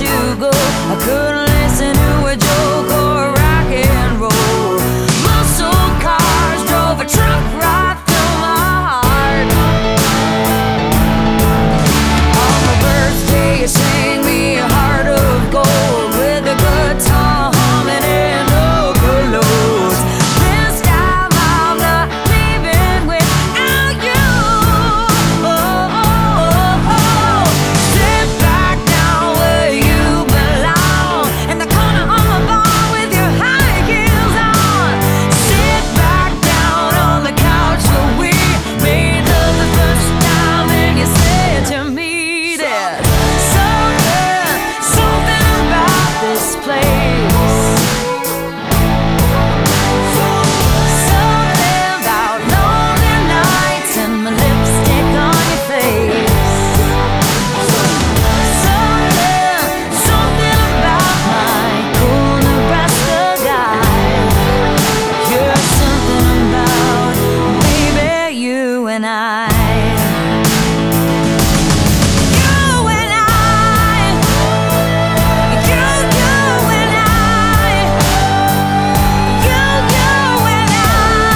you go. I couldn't listen to a joke or rock and roll. Muscle cars drove a truck right through my heart. On my birthday you sang me a heart of gold with a guitar humming and overloads. This time I'm not leaving without you. Sit back down where you belong, in the corner of my bar with your high heels on. Sit back down on the couch where we made love the first time, and you said to me that something about this place. Something about lonely nights and my lipstick on your face. Something about my cool Nebraska guy. You're something about, baby, you and I. You and I. You and I. You and I.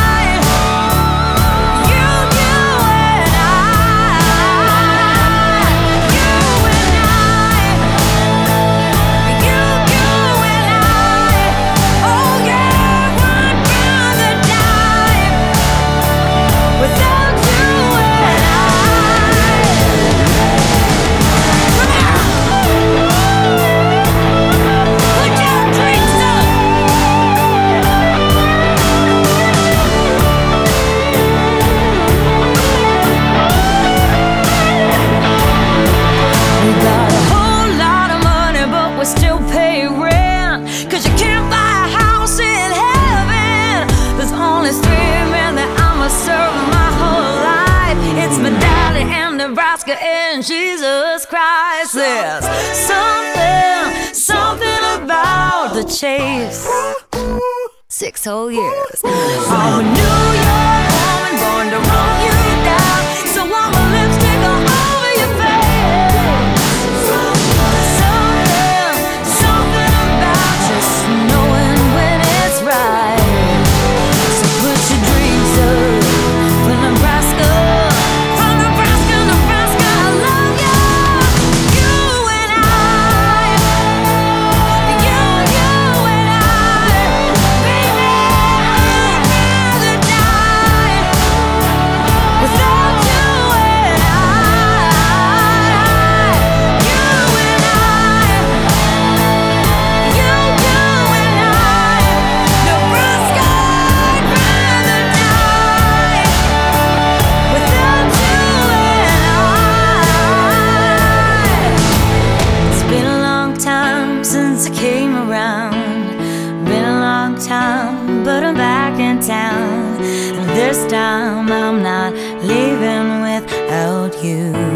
You and I. Oh yeah, I'd rather die without you and I. Put your drinks up. We got a whole lot of money, but we still pay rent. 'Cause you can't buy a house in heaven. There's only 3 men that I'ma serve my whole life. It's my daddy and Nebraska and Jesus Christ. There's something about the chase. 6 whole years. I'm a New York woman born to run you down. So I'm a lipstick all over your face. Something about just knowing when it's right. So put your dreams up for Nebraska. From Nebraska, Nebraska, I love you. You and I. You and I. Baby, I'd rather die without you and I. You and I. You and I. Nebraska, I'd rather die without you and I. It's been a long time since I came around. Been a long time, but I'm back in town. And this time I'm not leaving without you.